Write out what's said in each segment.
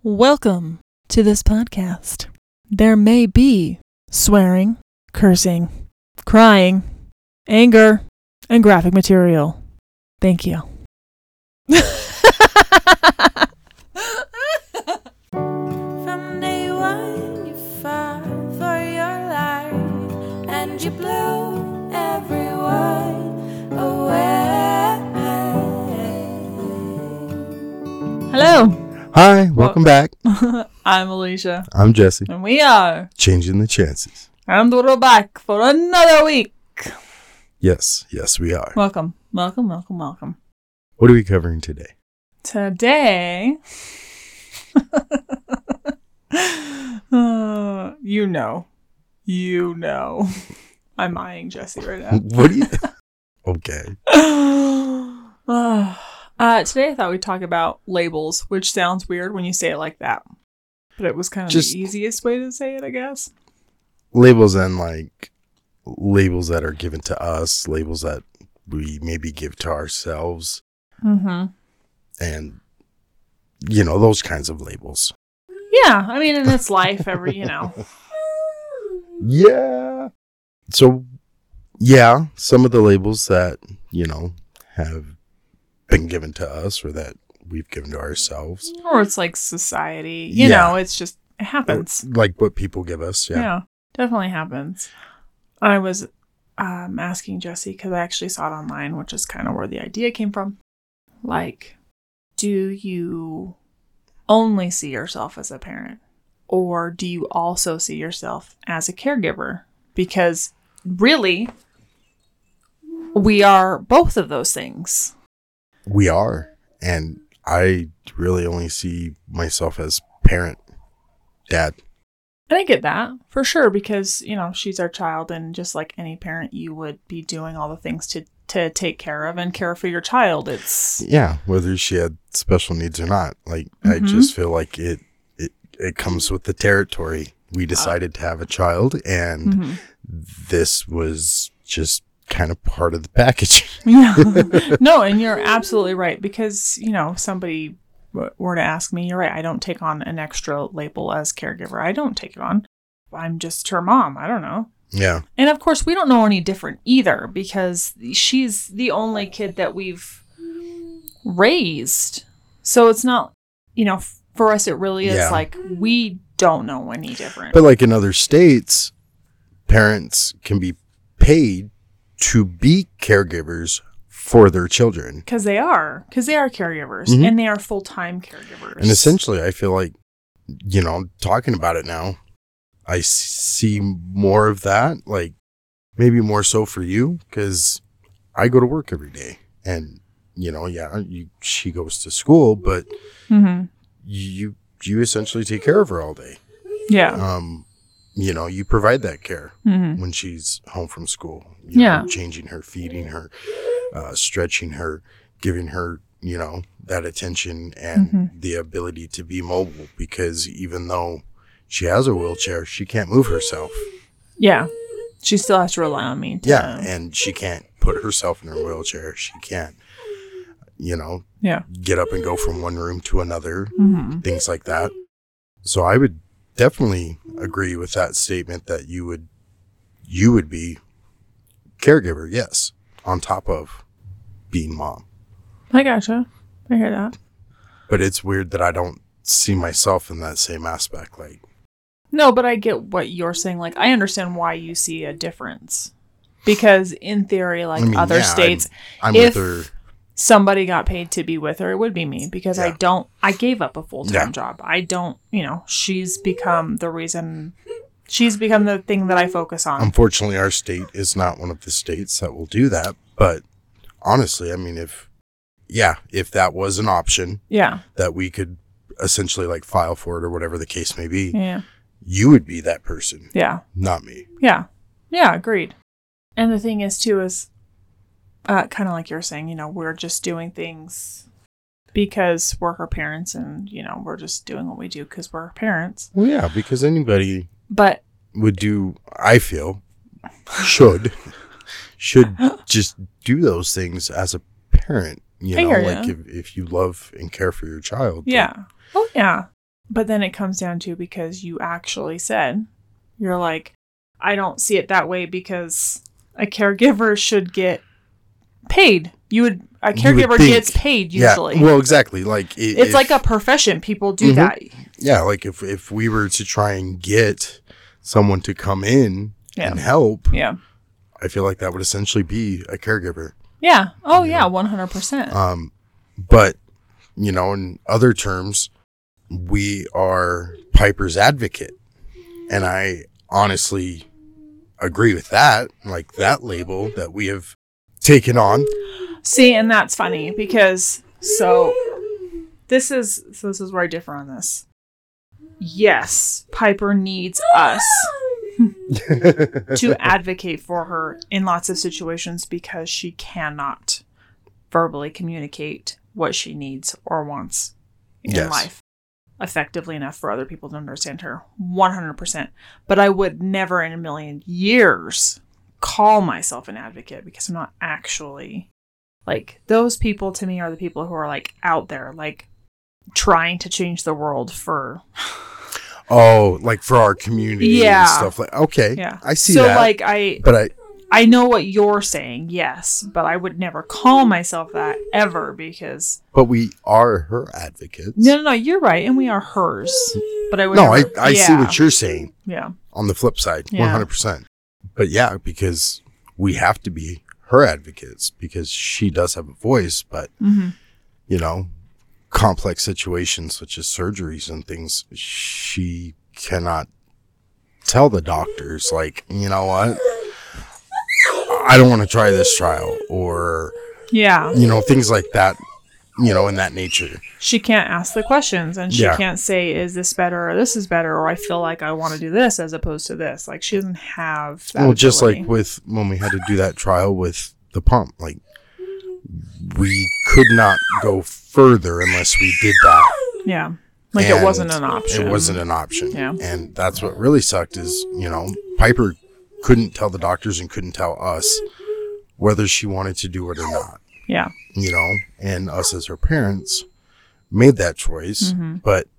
Welcome to this podcast. There may be swearing, cursing, crying, anger, and graphic material. Thank you. From day one, you fought for your life, and you blew everyone away. Hello. Hi, welcome back. I'm Alicia. I'm Jesse. And we are. Changing the chances. And we're back for another week. Yes, we are. Welcome. Welcome. What are we covering today? Today, you know, I'm eyeing Jesse right now. What do you... Okay. Today I thought we'd talk about labels, which sounds weird when you say it like that. But it was kind of Just the easiest way to say it, I guess. Labels and labels that are given to us, labels that we maybe give to ourselves. Mm-hmm. And, those kinds of labels. Yeah, I mean, in its life, Yeah. So, yeah, some of the labels that, have been given to us or that we've given to ourselves. Or it's like society. You know, it's just, it happens. Like what people give us, Yeah, definitely happens. I was asking Jesse, because I actually saw it online, which is kind of where the idea came from. Like, do you only see yourself as a parent? Or do you also see yourself as a caregiver? Because really, we are both of those things. We are. And I really only see myself as parent, dad. And I get that, for sure, because, she's our child, and just like any parent, you would be doing all the things to take care of and care for your child. It's... Yeah, whether she had special needs or not. I just feel like it comes with the territory. We decided to have a child, and this was just kind of part of the package. Yeah. No, and you're absolutely right, because, somebody were to ask me, you're right, I don't take on an extra label as caregiver. I don't take it on. I'm just her mom. I don't know. Yeah. And of course, we don't know any different either, because she's the only kid that we've raised. So it's not, for us, it really is like we don't know any different. But like in other states, parents can be paid to be caregivers for their children. Because they are caregivers, and they are full-time caregivers. And essentially, I feel like, talking about it now, I see more of that, like maybe more so for you, because I go to work every day, and she goes to school, but you essentially take care of her all day. Yeah. You provide that care when she's home from school. Changing her, feeding her, stretching her, giving her, that attention and the ability to be mobile, because even though she has a wheelchair, she can't move herself. Yeah. She still has to rely on me. And she can't put herself in her wheelchair. She can't, get up and go from one room to another, things like that. So I would definitely agree with that statement that you would be caregiver, yes, on top of being mom. I gotcha. I hear that. But it's weird that I don't see myself in that same aspect. No, but I get what you're saying. Like, I understand why you see a difference. Because in theory, other states, I'm if with her. Somebody got paid to be with her, it would be me, because I gave up a full-time job. I don't, she's become the thing that I focus on. Unfortunately, our state is not one of the states that will do that. But honestly, I mean, if that was an option, that we could essentially file for it or whatever the case may be, you would be that person. Yeah. Not me. Yeah. Yeah, agreed. And the thing is, too, is kind of like you're saying, we're just doing things because we're her parents, and, we're just doing what we do because we're her parents. Well, yeah, because anybody but would do, I feel, should just do those things as a parent. If you love and care for your child. Yeah. Oh, yeah. But then it comes down to, because you actually said, you're like, I don't see it that way because a caregiver should get paid. A caregiver gets paid usually. Yeah, well, exactly. Like it's like a profession. People do that. Yeah, like if we were to try and get someone to come in and help, I feel like that would essentially be a caregiver. Yeah. Oh, yeah, 100%. But, in other terms, we are Piper's advocate. And I honestly agree with that, like that label that we have taken on. See, and that's funny because this is where I differ on this. Yes, Piper needs us to advocate for her in lots of situations because she cannot verbally communicate what she needs or wants in life effectively enough for other people to understand her. 100%. But I would never in a million years call myself an advocate because I'm not actually, like, those people to me are the people who are like out there, like trying to change the world for like for our community and stuff like. Okay, yeah, I see that. So like I know what you're saying, yes, but I would never call myself that ever because. But we are her advocates. No, you're right, and we are hers. But I would. No, I see what you're saying. Yeah. On the flip side, 100%. But yeah, because we have to be her advocates because she does have a voice, but complex situations such as surgeries and things, she cannot tell the doctors, like, you know what, I don't want to try this trial, or things like that, in that nature. She can't ask the questions, and she can't say, is this better or this is better, or I feel like I want to do this as opposed to this. Like, she doesn't have that ability. Just like with when we had to do that trial with the pump, like, we could not go further unless we did that. Yeah. Like, it wasn't an option. It wasn't an option. Yeah. And that's what really sucked is, Piper couldn't tell the doctors and couldn't tell us whether she wanted to do it or not. Yeah. And us as her parents made that choice. But,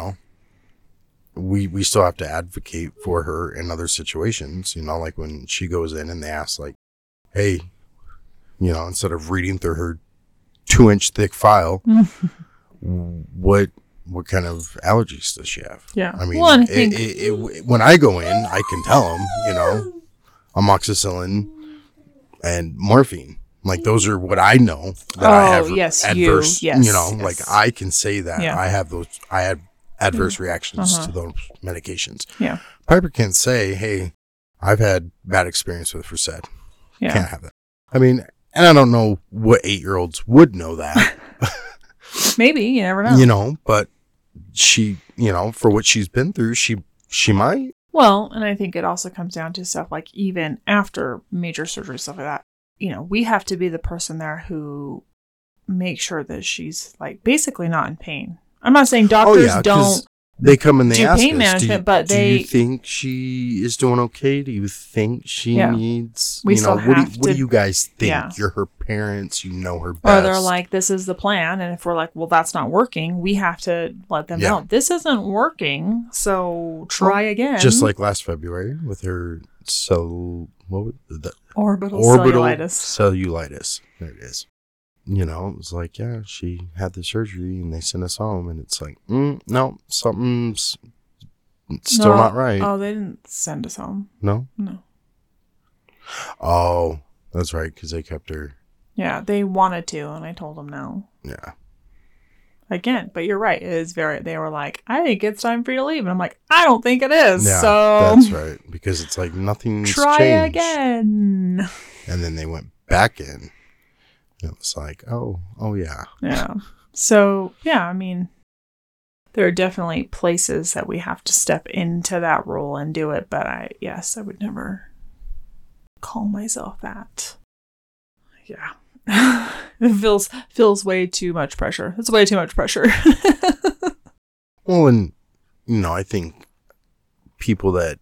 we still have to advocate for her in other situations, like when she goes in and they ask, like, hey, instead of reading through her 2-inch thick file, what kind of allergies does she have? Yeah. I mean, when I go in, I can tell them, amoxicillin and morphine. Like, those are what I know that I have adverse, like, I can say that I have adverse reactions to those medications. Yeah. Piper can't say, hey, I've had bad experience with Versed. Yeah. Can't have that. I mean, and I don't know what 8-year-olds would know that. Maybe, you never know. But she, for what she's been through, she might. Well, and I think it also comes down to stuff like even after major surgery, stuff like that. We have to be the person there who makes sure that she's, like, basically not in pain. I'm not saying doctors don't. They come and they ask pain us, management, do you think she is doing okay? Do you think she needs, what do you guys think? Yeah. You're her parents, her best. Or they're like, this is the plan. And if we're like, well, that's not working, we have to let them know, this isn't working, so try again. Just like last February with her orbital cellulitis. Cellulitis. There it is. It was like, she had the surgery and they sent us home, and it's like, no, something's still not right. Oh, they didn't send us home. No? No. Oh, that's right, because they kept her. Yeah, they wanted to, and I told them no. Yeah. Again, but you're right. It is they were like, I think it's time for you to leave. And I'm like, I don't think it is. Yeah, so that's right. Because it's like nothing's try changed. again. And then they went back in. It was like, oh, yeah. Yeah. So, yeah, I mean, there are definitely places that we have to step into that role and do it. But I would never call myself that. Yeah. It feels way too much pressure. It's way too much pressure. Well, and, I think people that,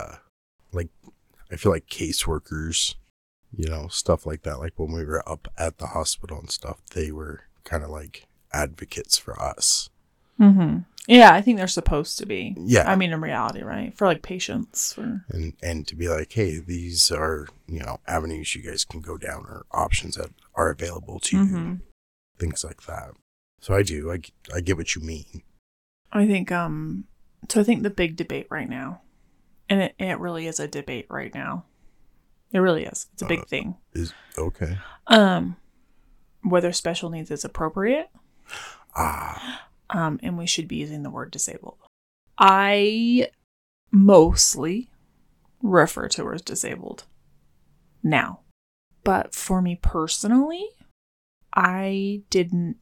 I feel like caseworkers, stuff like that. Like when we were up at the hospital and stuff, they were kind of like advocates for us. Mm-hmm. Yeah, I think they're supposed to be. Yeah. I mean, in reality, right? For like patients. And to be like, hey, these are, avenues you guys can go down or options that are available to you. Things like that. So I do. I get what you mean. I think, so I think the big debate right now, and it really is a debate right now. It really is. It's a big thing. Is okay. Whether special needs is appropriate. And we should be using the word disabled. I mostly refer to her as disabled now. But for me personally, I didn't.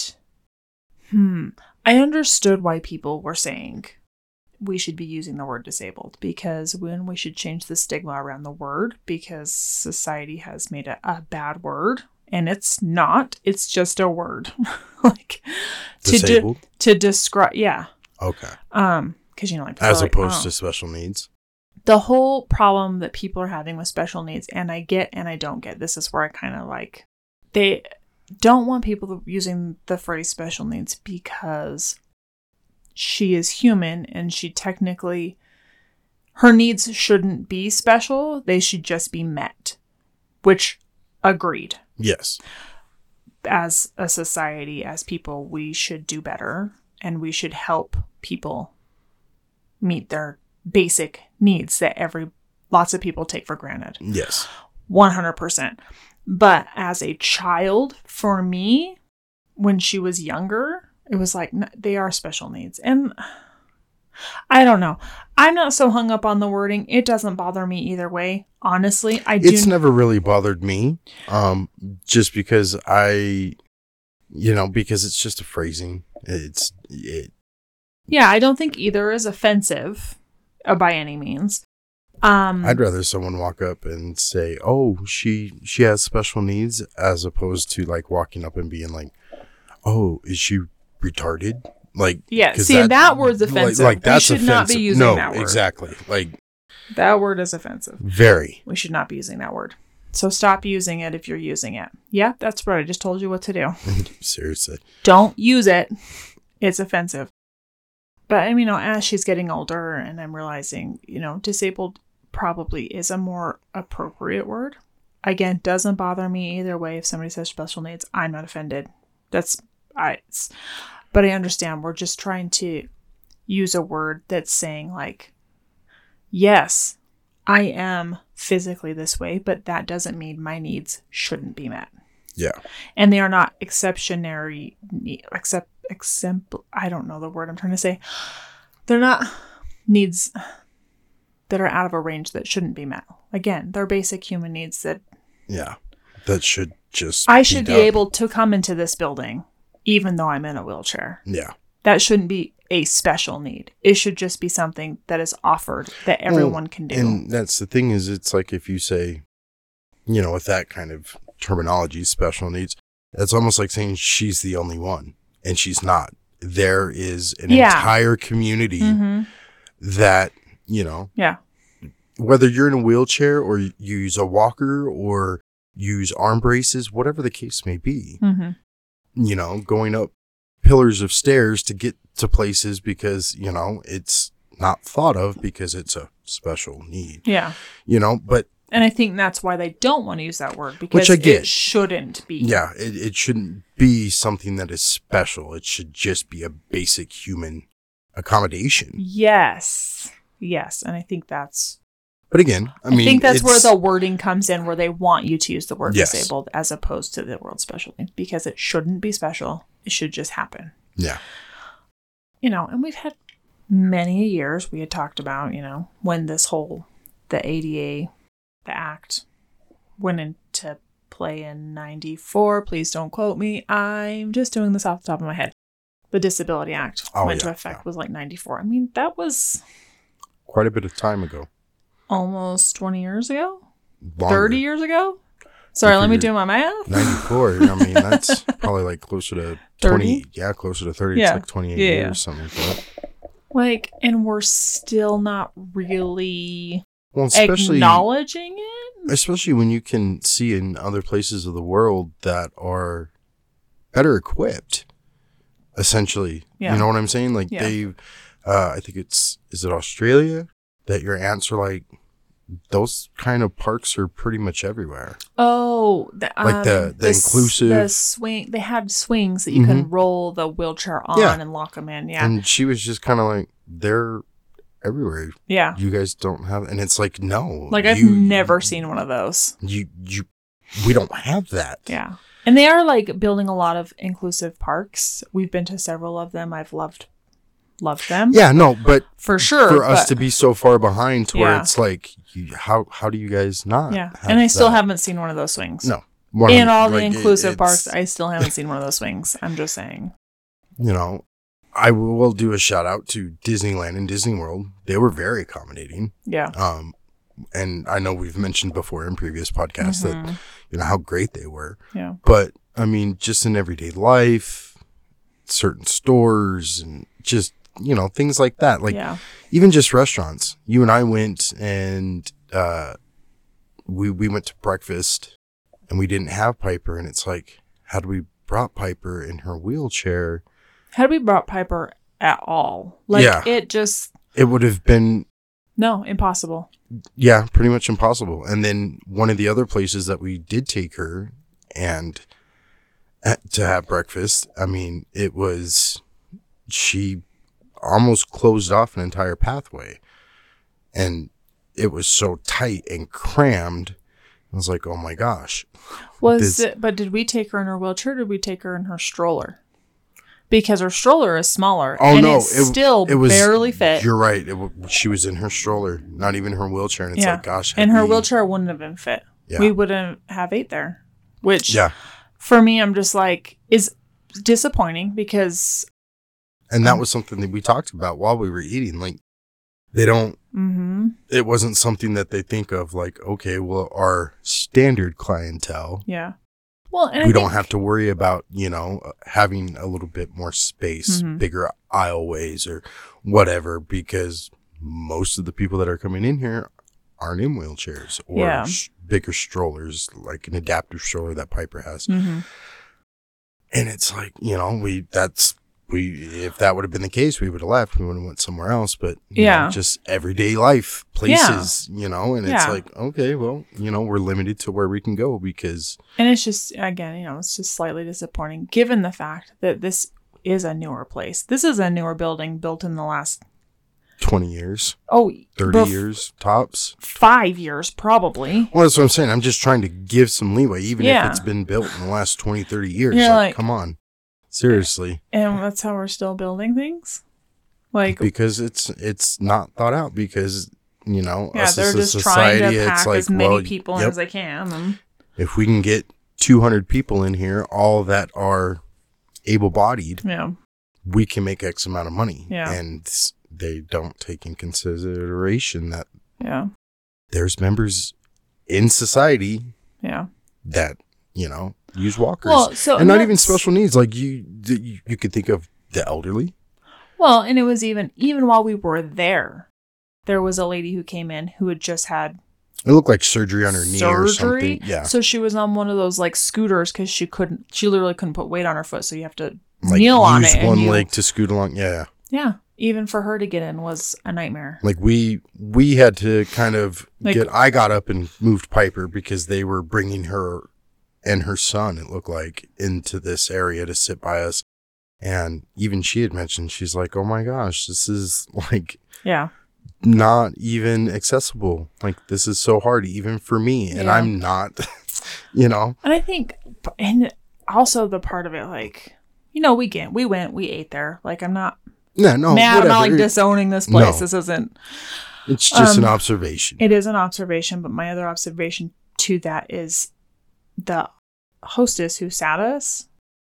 I understood why people were saying we should be using the word disabled, because when we should change the stigma around the word, because society has made it a bad word, and it's not. It's just a word. Like disabled to describe. Yeah. Okay. Because like as opposed to special needs. The whole problem that people are having with special needs, and I get and I don't get. This is where I kind of like they don't want people using the phrase special needs because she is human and she technically, her needs shouldn't be special. They should just be met, which agreed. Yes. As a society, as people, we should do better and we should help people meet their basic needs that lots of people take for granted. Yes. 100%. But as a child, for me, when she was younger, it was like, they are special needs. And I don't know. I'm not so hung up on the wording. It doesn't bother me either way. Honestly, It's never really bothered me. Just because because it's just a phrasing. Yeah, I don't think either is offensive by any means. I'd rather someone walk up and say, "Oh, she has special needs," as opposed to like walking up and being like, "Oh, is she retarded?" Like, yeah, see, that word's offensive. Like that's we should offensive. not be using that word. Exactly. Like that word is offensive. Very. We should not be using that word. So stop using it if you're using it. Yeah, that's right. I just told you what to do. Seriously. Don't use it. It's offensive. But as she's getting older and I'm realizing, disabled probably is a more appropriate word. Again, doesn't bother me either way. If somebody says special needs, I'm not offended. But I understand we're just trying to use a word that's saying like, yes, I am physically this way, but that doesn't mean my needs shouldn't be met. Yeah. And they are not exceptionary, I don't know the word I'm trying to say. They're not needs that are out of a range that shouldn't be met. Again, they're basic human needs that... Yeah. That should just I should be able to come into this building even though I'm in a wheelchair. Yeah. That shouldn't be a special need. It should just be something that is offered that everyone can do. And that's the thing is, it's like if you say, with that kind of terminology, special needs, that's almost like saying she's the only one. And she's not. There is an entire community that, Yeah. whether you're in a wheelchair or you use a walker or use arm braces, whatever the case may be, going up pillars of stairs to get to places because, it's not thought of because it's a special need. Yeah. But. And I think that's why they don't want to use that word, because it shouldn't be. Yeah, it shouldn't be something that is special. It should just be a basic human accommodation. Yes. And I think that's... But again, I think that's where the wording comes in, where they want you to use the word disabled as opposed to the word special needs, because it shouldn't be special. It should just happen. Yeah. And we've had many years we had talked about, when the ADA... the act went into play in 94. Please don't quote me. I'm just doing this off the top of my head. The Disability Act went into effect was like 94. That was quite a bit of time ago. Almost 20 years ago? Longer. 30 years ago? Sorry, let me do my math. 94. That's probably like closer to 20. 30? Yeah, closer to 30. Yeah. It's like 28 years, something like that. And we're still not really... Well, especially acknowledging it? Especially when you can see in other places of the world that are better equipped essentially. Yeah. You know what I'm saying? Like Yeah. they've, I think is it Australia that your aunts are like, those kind of parks are pretty much everywhere. Oh, Like the inclusive. the swing. They had swings that you can roll the wheelchair on Yeah. and lock them in. Yeah, And she was just kind of like, they're everywhere. yeah. You guys don't have, and it's like, no. Like I've never seen one of those. We don't have that. Yeah, and they are like building a lot of inclusive parks. We've been to several of them. I've loved them. Yeah, no, but for sure. for us to be so far behind to where Yeah. it's like, how do you guys not? Yeah, have and I still that? haven't seen one of those swings. No. In all the Like, inclusive it's- parks, I still haven't seen one of those swings. I'm just saying. You know, I will do a shout out to Disneyland and Disney World. They were very accommodating. Yeah. And I know we've mentioned before in previous podcasts that, you know, how great they were. Yeah. But I mean, just in everyday life, certain stores and just, you know, things like that. Like Yeah. even just restaurants. You and I went and we went to breakfast and we didn't have Piper. And it's like, had we brought Piper in her wheelchair, Had we brought Piper at all? Like Yeah. it would have been, no, impossible. yeah, pretty much impossible. And then one of the other places that we did take her and to have breakfast, I mean, she almost closed off an entire pathway. And it was so tight and crammed. I was like, oh my gosh. But did we take her in her wheelchair or did we take her in her stroller? Because her stroller is smaller. Oh, and no. it still was barely fit. You're right. She was in her stroller, not even her wheelchair. And it's like, gosh. And her wheelchair wouldn't have been fit. Yeah. We wouldn't have ate there. Which, Yeah. for me, I'm just like, is disappointing because... And that was something that we talked about while we were eating. Like, they don't... Mm-hmm. It wasn't something that they think of like, okay, well, our standard clientele, Yeah. Well, and we don't have to worry about, you know, having a little bit more space, Mhm. bigger aisleways or whatever, because most of the people that are coming in here aren't in wheelchairs or Yeah. bigger strollers, like an adaptive stroller that Piper has. Mm-hmm. And it's like, you know, if that would have been the case, we would have left. We would have went somewhere else. But you know, just everyday life places, you know, and it's Yeah. like, okay, well, you know, we're limited to where we can go because. And it's just, again, you know, it's just slightly disappointing given the fact that this is a newer place. This is a newer building built in the last 20 years, 30 years tops. 5 years, probably. Well, that's what I'm saying. I'm just trying to give some leeway, even Yeah. if it's been built in the last 20, 30 years. You're Like, like- come on. Seriously. And that's how we're still building things. Like, Because it's not thought out because, you know, yeah, us they're as a just society, trying to it's pack like, as many well, people in yep, as they can. And if we can get 200 people in here, all that are able-bodied, yeah, we can make X amount of money. Yeah. And they don't take in consideration that yeah, there's members in society yeah. that, you know, use walkers. Well, so and not even that's- special needs. Like you could think of the elderly. Well, and it was even while we were there was a lady who came in who had just had It looked like surgery on her knee or something. Yeah. So she was on one of those like scooters because she literally couldn't put weight on her foot. So you have to Like kneel on it. use and one you- leg to scoot along. Yeah. Yeah. Even for her to get in was a nightmare. Like we had to kind of Like- I got up and moved Piper because they were bringing her and her son, it looked like, into this area to sit by us. And even she had mentioned, she's like, oh my gosh, this is like Yeah. not even accessible. Like this is so hard even for me. And Yeah. I'm not, you know. And I think, and also the part of it, like, you know, we went, we ate there. Like, I'm not No, no, mad. I'm not like whatever. disowning this place. No. This isn't. It's just an observation. It is an observation, but my other observation to that is the hostess who sat us.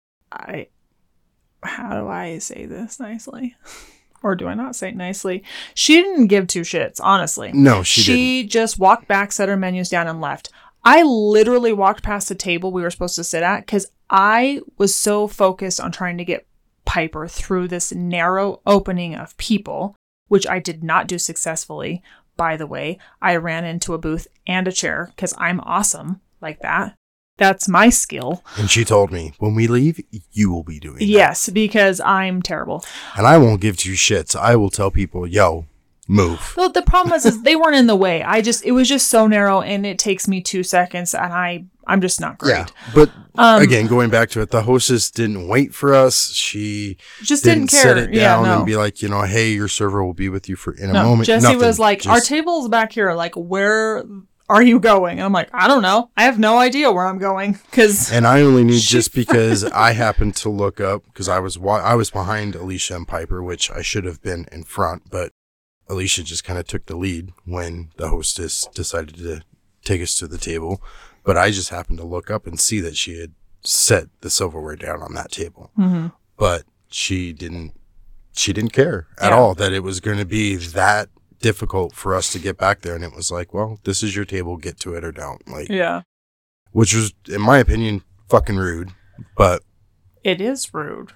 How do I say this nicely? Or do I not say it nicely? She didn't give two shits, honestly. No, she didn't. Just walked back, set her menus down, and left. I literally walked past the table we were supposed to sit at because I was so focused on trying to get Piper through this narrow opening of people, which I did not do successfully. By the way, I ran into a booth and a chair because I'm awesome like that. That's my skill. And she told me, when we leave, you will be doing that. Yes, because I'm terrible. And I won't give two shits. I will tell people, yo, move. Well, the problem is they weren't in the way. It was just so narrow, and it takes me 2 seconds, and I'm just not great. Yeah, but again, going back to it, the hostess didn't wait for us. She just didn't care. Set it down no. and be like, hey, your server will be with you in a moment. Jesse Nothing. was like, our table's back here. Like, where are you going? And I'm like, I don't know. I have no idea where I'm going. And I only knew just because I happened to look up, because I was behind Alicia and Piper, which I should have been in front, but Alicia just kind of took the lead when the hostess decided to take us to the table. But I just happened to look up and see that she had set the silverware down on that table. Mm-hmm. But she didn't care at all that it was going to be that difficult for us to get back there. And it was like, well, this is your table, get to it or don't. Like, yeah. Which was, in my opinion, fucking rude. But it is rude.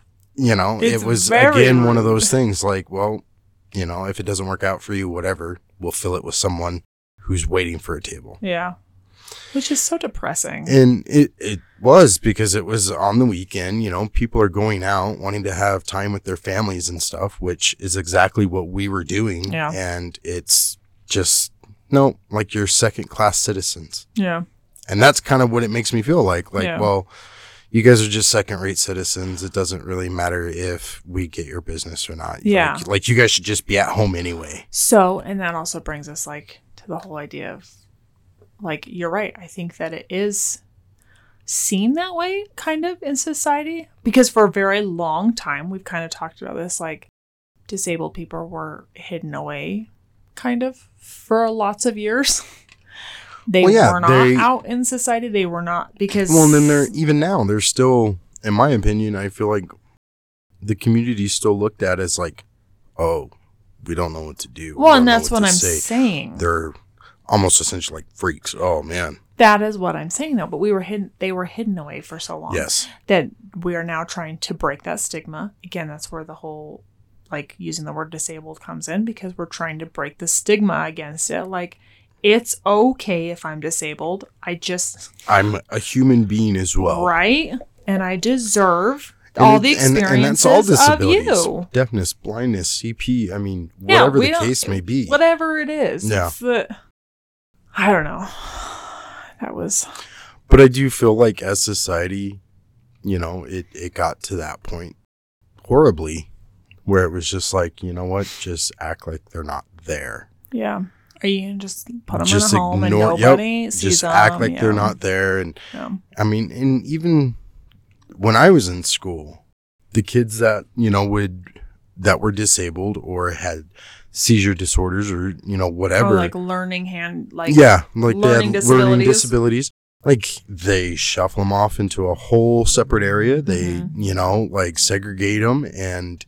It was, again, one of those things like, well, if it doesn't work out for you, whatever, we'll fill it with someone who's waiting for a table. Yeah. Which is so depressing. And it was, because it was on the weekend, people are going out wanting to have time with their families and stuff, which is exactly what we were doing. Yeah. And it's just, like you're second class citizens. Yeah. And that's kind of what it makes me feel like. Well, you guys are just second rate citizens. It doesn't really matter if we get your business or not. Yeah. Like you guys should just be at home anyway. So, and that also brings us to the whole idea of, you're right. I think that it is seen that way kind of in society, because for a very long time, we've kind of talked about this, disabled people were hidden away kind of for lots of years. They were not out in society. They were not, because... Well, and then even now, they're still, in my opinion, I feel like the community is still looked at as oh, we don't know what to do. Well, and that's what I'm saying. They're almost essentially like freaks. Oh, man. That is what I'm saying, though. But they were hidden away for so long. Yes. That we are now trying to break that stigma. Again, that's where the whole, using the word disabled comes in, because we're trying to break the stigma against it. It's okay if I'm disabled. I'm a human being as well. Right? And I deserve all the experiences and that's all disabilities. Of you. Deafness, blindness, CP. I mean, whatever the case may be. Whatever it is. Yeah. I don't know. That was... But I do feel like as society, it got to that point horribly, where it was just just act like they're not there. Yeah. Are you going to just put them in a home and nobody sees just them? Act like they're not there. And I mean, and even when I was in school, the kids that, that were disabled or had seizure disorders or, whatever. Or learning learning disabilities. They shuffle them off into a whole separate area. They, segregate them and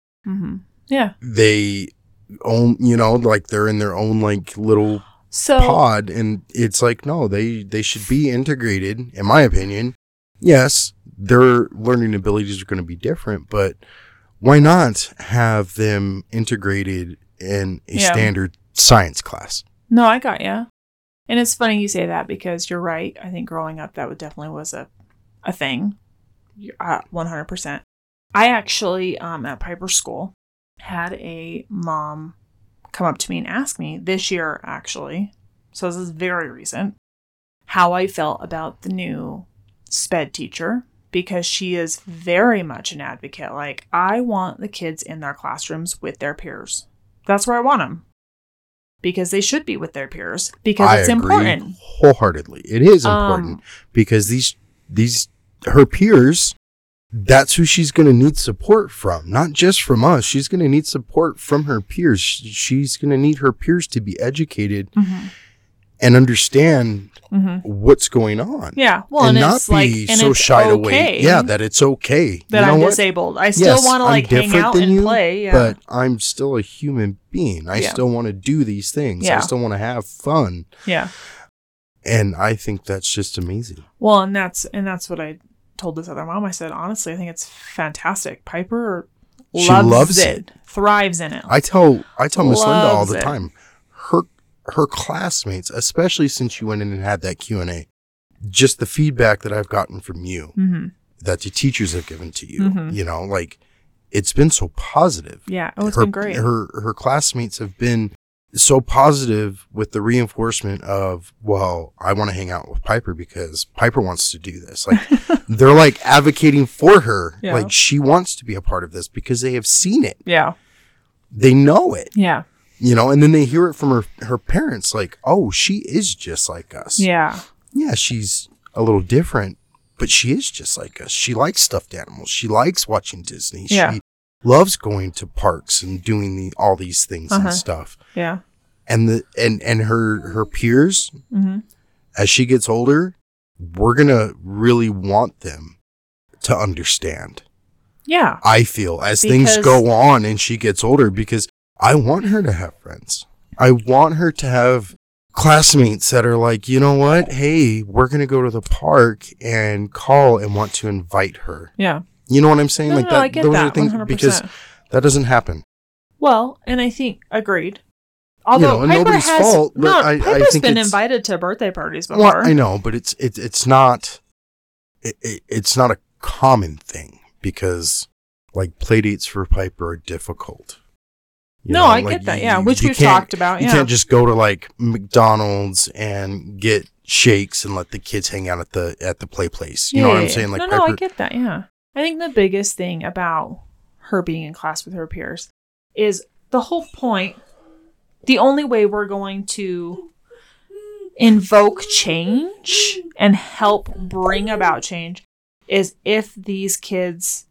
they own, they're in their own little pod, and it's no, they should be integrated, in my opinion. Yes, their learning abilities are going to be different, but why not have them integrated in a standard science class? No, I got you. And it's funny you say that, because you're right. I think growing up, that definitely was a thing. 100%. I actually, at Piper's school, had a mom come up to me and ask me this year, actually, so this is very recent, how I felt about the new SPED teacher, because she is very much an advocate. I want the kids in their classrooms with their peers. That's where I want them, because they should be with their peers, because it's important. Wholeheartedly. It is important, because these her peers, that's who she's going to need support from, not just from us. She's going to need support from her peers. She's going to need her peers to be educated and understand what's going on. Yeah. Well, and not be so shied away. Yeah, that it's okay. That I'm disabled. I still want to hang out and play. Yeah. But I'm still a human being. I still want to do these things. I still want to have fun. Yeah. And I think that's just amazing. Well, and that's what I told this other mom. I said, honestly, I think it's fantastic. Piper loves it. Thrives in it. I tell Miss Linda all the time, her classmates, especially since you went in and had that Q&A, just the feedback that I've gotten from you, Mm-hmm. that the teachers have given to you, Mhm. you know, like it's been so positive. Yeah. Oh, it's her, been great. Her classmates have been so positive with the reinforcement of, well, I want to hang out with Piper because Piper wants to do this. Like they're like advocating for her. Yeah. Like she wants to be a part of this because they have seen it. Yeah. They know it, Yeah. you know, and then they hear it from her parents. Like, oh, she is just like us. Yeah. Yeah. She's a little different, but she is just like us. She likes stuffed animals. She likes watching Disney. Yeah. She loves going to parks and doing all these things and stuff. Yeah. And her peers, Mm-hmm. as she gets older, we're gonna really want them to understand. Yeah. I feel as things Because- go on and she gets older, because I want her to have friends. I want her to have classmates that are like, you know what? Hey, we're gonna go to the park and call and want to invite her. Yeah. You know what I'm saying? No, like no, that. I get Those that. are things 100%. because that doesn't happen. Well, and I think agreed. Although and Piper nobody's has, fault, but no, I Piper's think been it's- invited to birthday parties before. Well, I know, but it's not it's not a common thing, because like play dates for Piper are difficult. You No, know, I like, get that. Yeah, which you we've can't- talked about. You Yeah. can't just go to like McDonald's and get shakes and let the kids hang out at the play place. You know what I'm saying? Like no, Piper, I get that. Yeah. I think the biggest thing about her being in class with her peers is the whole point. The only way we're going to invoke change and help bring about change is if these kids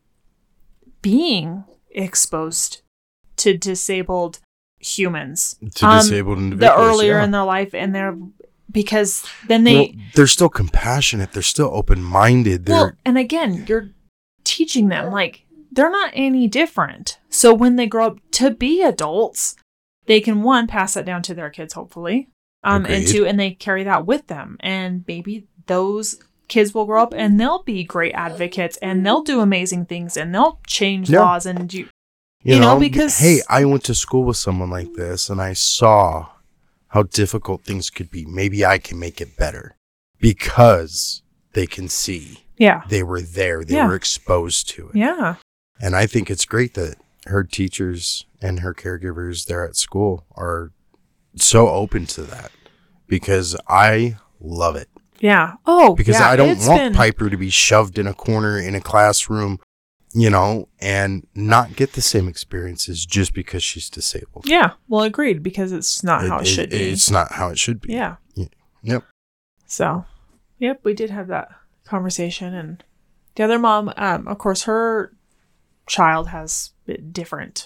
being exposed to disabled humans to disabled the individuals. earlier yeah. in their life, and they're because then they they're still compassionate. They're still open-minded. well, and again, you're teaching them like they're not any different. So when they grow up to be adults, they can one pass that down to their kids, hopefully, and Agreed. two, and they carry that with them, and maybe those kids will grow up and they'll be great advocates and they'll do amazing things and they'll change Yeah. laws and You know, because- hey, I went to school with someone like this and I saw how difficult things could be. Maybe I can make it better because they can see yeah, they were there, they Yeah. were exposed to it. yeah, And I think it's great that her teachers and her caregivers there at school are so open to that, because I love it. yeah. Oh, Because yeah, I don't it's want been- Piper to be shoved in a corner in a classroom, you know, and not get the same experiences just because she's disabled. Yeah, well, agreed, because it's not how it should be. It's not how it should be. Yeah. Yep. So, yep, we did have that conversation, and the other mom, of course, her child has different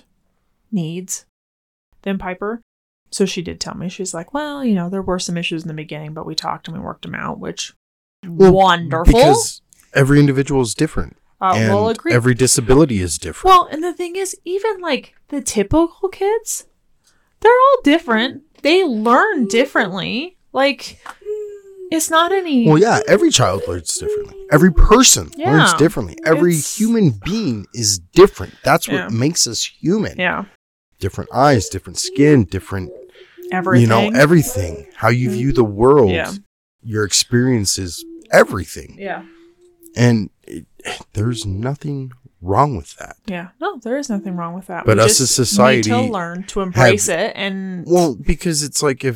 needs than Piper. So she did tell me, she's like, well, you know, there were some issues in the beginning, but we talked and we worked them out, which wonderful. Because every individual is different. And well, agreed. every disability is different. Well, and the thing is, even like the typical kids, they're all different. They learn differently. Like, it's not any. Well, yeah, every child learns differently. Every person Yeah. learns differently. Every It's- human being is different. That's what Yeah. makes us human. Yeah. Different eyes, different skin, different, Everything. you know, everything. How you view the world, Yeah. your experiences, everything. Yeah. And there's nothing wrong with that. Yeah. No, there is nothing wrong with that. But We us just as society need to learn to embrace it and Well, because it's like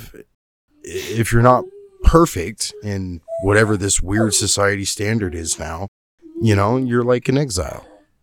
if you're not perfect in whatever this weird society standard is now, you know, you're like in exile.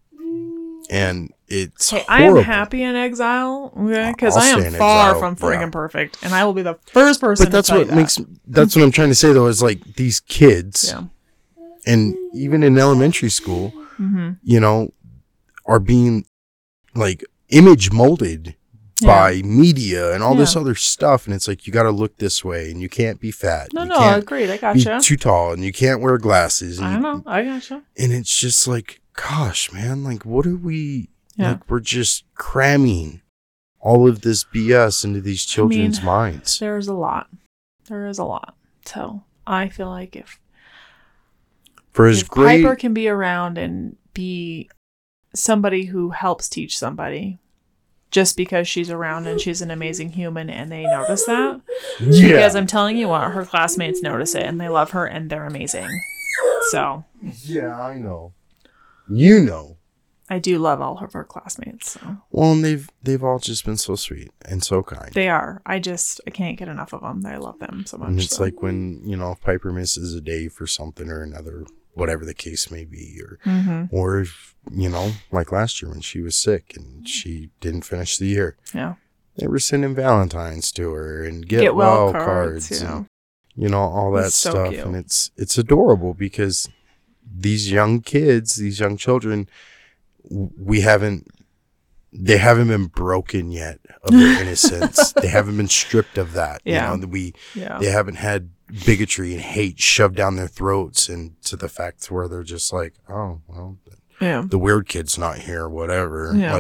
And it's hey, I am horrible. happy in exile, okay? Because I'll I stay am in far exile, from freaking yeah. perfect, and I will be the first person. But that's to tell what you that. makes that's what I'm trying to say though, is like these kids Yeah. and even in elementary school, Mm-hmm. you know, are being like image molded by media and all this Yeah. other stuff, and it's like you got to look this way and you can't be fat. No, you no, I can't agreed. I be gotcha. too tall and you can't wear glasses. And I know. I gotcha. And it's just like, gosh, man, like what are we? Yeah. Like we're just cramming all of this BS into these children's minds. There's a lot. There is a lot. So I feel like if For as great, Piper can be around and be somebody who helps teach somebody, just because she's around and she's an amazing human and they notice that. Yeah. Because I'm telling you what, her classmates notice it and they love her and they're amazing. So. Yeah, I know. You know. I do love all of her classmates. So. Well, and they've all just been so sweet and so kind. They are. I can't get enough of them. I love them so much. And it's like when, if Piper misses a day for something or another, whatever the case may be, or if, like last year when she was sick and she didn't finish the year. Yeah. They were sending Valentines to her and get well cards and, all that It's so stuff. cute. And it's adorable because these young kids, these young children, they haven't been broken yet of their innocence. They haven't been stripped of that. Yeah. They haven't had bigotry and hate shoved down their throats, and to the fact where they're just like, oh, well, the weird kid's not here, whatever. Yeah.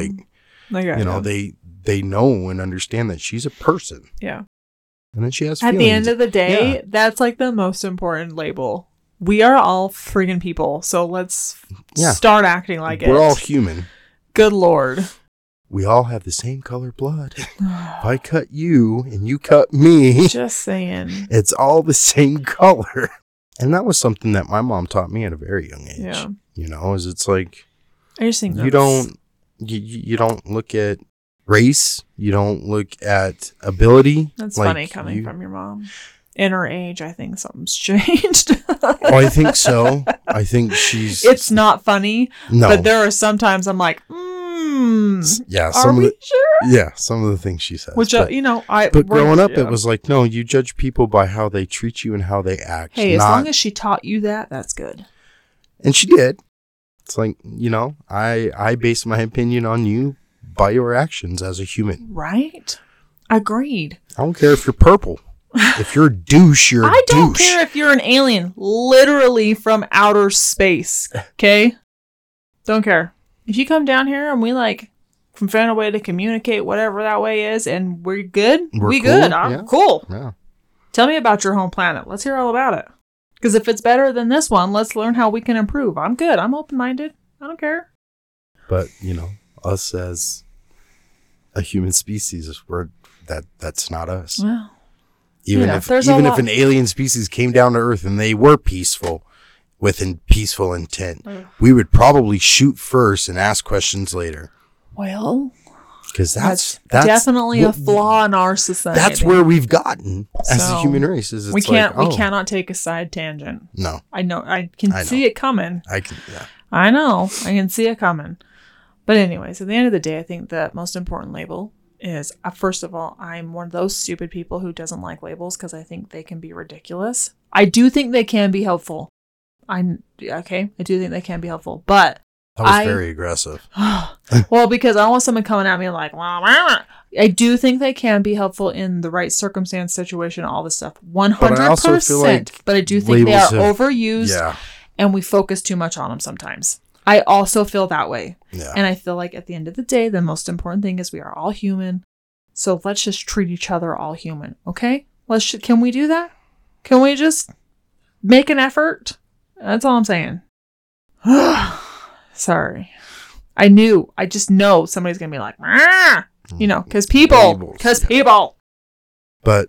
They know and understand that she's a person. Yeah. And then she has At feelings. the end of the day, that's like the most important label. We are all freaking people, so let's start acting like it. We're all human. Good Lord. We all have the same color blood. If I cut you and you cut me, Just saying. it's all the same color. And that was something that my mom taught me at a very young age. Yeah. Is it's like I just think you don't look at race, you don't look at ability. That's like funny coming from your mom. In her age, I think something's changed. Oh, I think so. I think she's. It's not funny, no, but there are sometimes I'm like, yeah, are we sure? Yeah, some of the things she says. Which but growing up, it was like, no, you judge people by how they treat you and how they act. Hey, as long as she taught you that, that's good. And she did. It's like, I base my opinion on you by your actions as a human. Right? Agreed. I don't care if you're purple. If you're a douche, you're a douche. I don't care if you're an alien, literally from outer space. Okay? Don't care. If you come down here and we can find a way to communicate whatever that way is and we're good, we cool. good. I'm cool. Yeah. Tell me about your home planet. Let's hear all about it. Because if it's better than this one, let's learn how we can improve. I'm good. I'm open-minded. I don't care. But, us as a human species, that's not us. Well, Even if an alien species came down to Earth and they were peaceful, with peaceful intent, we would probably shoot first and ask questions later. Well, because that's definitely a flaw in our society. That's where we've gotten as a human race. We cannot take a side tangent. No, I know. I can see it coming. Yeah. I know. I can see it coming. But anyways, at the end of the day, I think the most important label is, first of all, I'm one of those stupid people who doesn't like labels because I think they can be ridiculous. I do think they can be helpful. I do think they can be helpful, but that was very aggressive. Well, because I don't want someone coming at me like, wah, wah, wah. I do think they can be helpful in the right circumstance, situation, all this stuff. 100%. But I do think they are overused and we focus too much on them sometimes. I also feel that way. Yeah. And I feel like at the end of the day, the most important thing is we are all human. So let's just treat each other all human. Okay? Can we do that? Can we just make an effort? That's all I'm saying. Sorry. I just know somebody's going to be like, because people. But,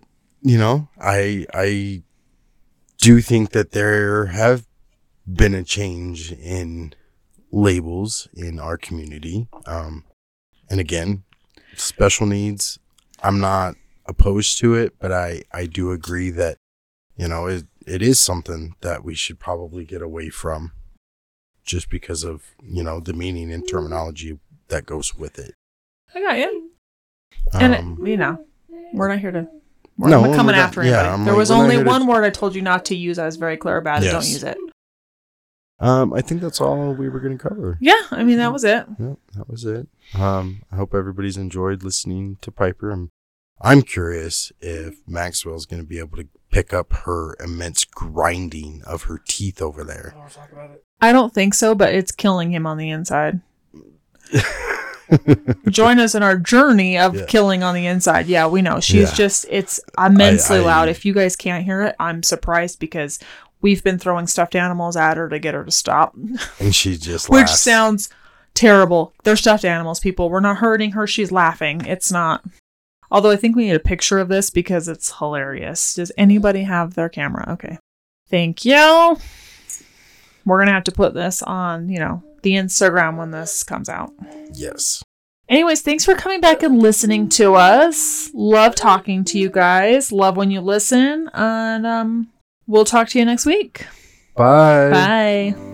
I do think that there have been a change in labels in our community. And again, special needs, I'm not opposed to it, but I do agree that, it is something that we should probably get away from just because of, the meaning and terminology that goes with it. I got you. And, we're not here to... I'm not coming after anybody. There was only one word I told you not to use. I was very clear about it. Don't use it. I think that's all we were going to cover. Yeah, that was it. Yeah, that was it. I hope everybody's enjoyed listening to Piper. I'm curious if Maxwell's going to be able to pick up her immense grinding of her teeth over there. I want to talk about it. I don't think so, but it's killing him on the inside. Join us in our journey of killing on the inside. Yeah, we know. She's it's immensely loud. If you guys can't hear it, I'm surprised because we've been throwing stuffed animals at her to get her to stop. And she just laughs. Which sounds Terrible. They're stuffed animals, people. We're not hurting her. She's laughing. It's not. Although I think we need a picture of this because it's hilarious. Does anybody have their camera? Okay. Thank you. We're going to have to put this on, the Instagram when this comes out. Yes. Anyways, thanks for coming back and listening to us. Love talking to you guys. Love when you listen. And we'll talk to you next week. Bye. Bye.